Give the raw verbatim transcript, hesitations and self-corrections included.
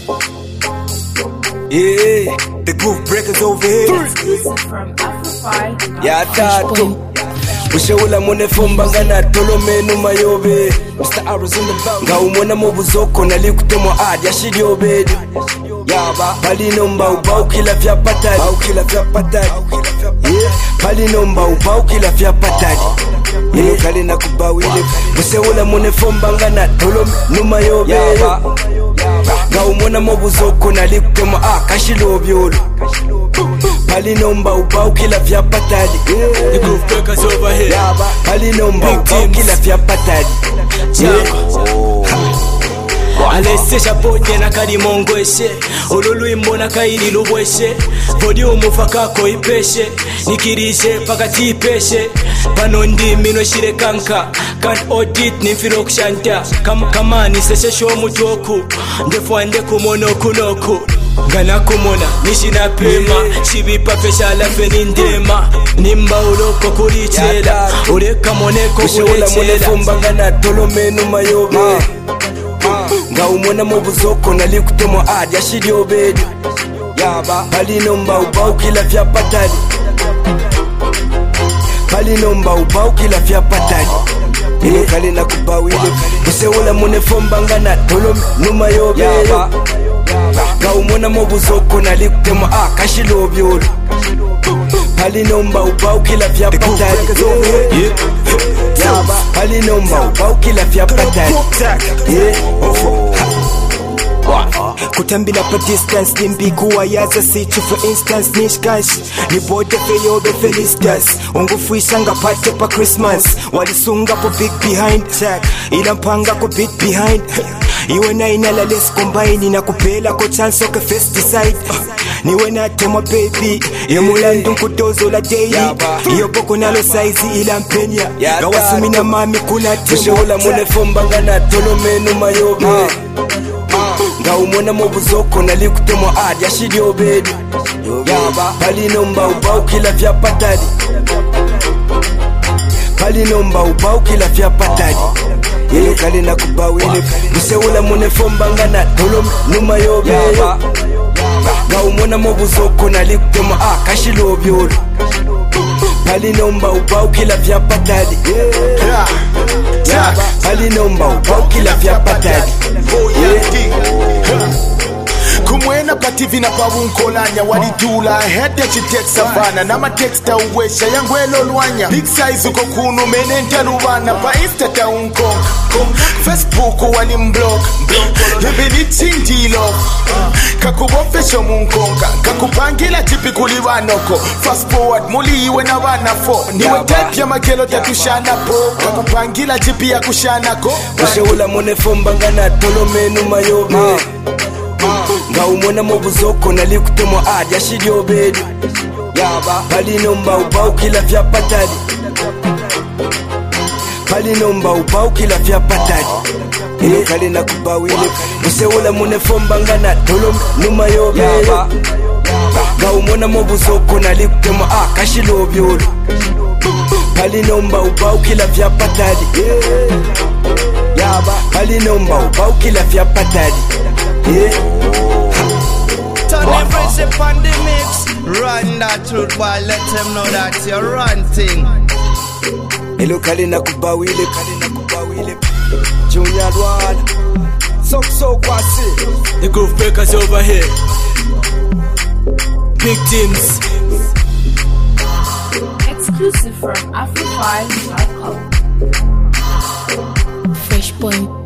Yeah, the groove breakers over here. Exclusive from Afrophi. Yeah, tato. Ushaula mune fomba ngana tolo menu mayobe. Mister Arrows in the back. Nga umona mobuzoko na likutomo ad ya shidi obedi. Yaba pali nomba ubau kila vya patali. Bau kila vya patali. Yeah, pali nomba ubau kila vya patali. Ilo kali na kubawile. Ushaula mune fomba ngana tolo menu mayobe. Yaba nga umona mobuzoko na likutomo ad kashilo obyolo. Pali nomba ubau kila vya patali. The groove breakers over here. Yaba pali nomba ubau kila vya patali. Alese shaponye na kari mongweshe Olulu imbona kairi lubweshe Vodi umufaka ko ipeshe Nikirishe paka tipeshe Pano ndi mino shire kanka Can't audit ni mfiro kushanta Kam, Kamani seshe show mutoku Ndefwande kumono kunoku Gana kumona nishina pema Shibipa pesha lafe nindema Nimba uloko kurichela Ureka moneko kurichela Ushaula mune fomba ngana tolo menu mayobe nga umona mobuzoko na likutomo ad ya shidi obedi. Yaba pali nomba ubau kila vya patali. Pali nomba ubau kila vya patali. Ilo kali na kubawile. Ushaula mune fomba ngana tolo numa yobe. Yaba nga umona mobuzoko na likutomo ad kashilo obyolo. Pali nomba ubau kila vya patali. Yaba pali nomba ubau kila vya patali. Kutambila pa distance nimbi kuwa yaza situ for instance nishkash ni bote feyo be felistas ungufuisha nga pate pa Christmas walisunga po big behind check ila mpanga ko big behind iwe na inala les combine na kupela ko chance ke first decide niwe na tema baby yemulandu nkutozo la daily iyo boko nalo size ila mpenya gawasumi na mami kuna tema Ushaula mune fomba ngana tolo menu mayobe nga umona mobuzoko na likutomo ad ya shidi obedi. Yaba pali nomba ubau kila vya patali. Pali nomba ubau kila vya patali. Ilo kali na kubawile. Ushaula mune fomba ngana tolo numa yobe. Yaba nga umona mobuzoko na likutomo ad kashilo obyolo. Pali nomba ubau kila vya patali. Yaba pali nomba ubau kila vya patali. Kumwena pativi na pawunkolanya walidula hede chitek savana na mateksta uwesha yangwelo lwanya big size uko kunu menenta lubana pa insta ta unkonga Facebook wali mblock lebeli chindilo kakubofesho munkonga kakupangila tipi kuliwanoko fast forward muli iwe na wana fo niwe type ya magelo tatushana po kakupangila tipi ya kushana ko Ushaula mune fomba ngana tolo menu mayobe nga umona mobuzoko na likutomo ad ya shidi obedi. Yaba pali nomba ubau kila vya patali. Pali nomba ubau kila vya patali. Ilo kali na kubawile. Ushaula mune fomba ngana tolo numa yobe. Yaba nga umona mobuzoko na likutomo ad kashilo obyolo. Pali nomba ubau kila vya patali. Yaba pali nomba ubau kila vya patali. Yeah. Turn them friendship on the mix. Run that truth boy, let them know that you're ranting. Ilo kali na kubawile, kali na kubawile. Junior Dwan Sok so kwasi. The groove breakers over here. Big teams. Exclusive from Afrophi dot com. Fresh Boy.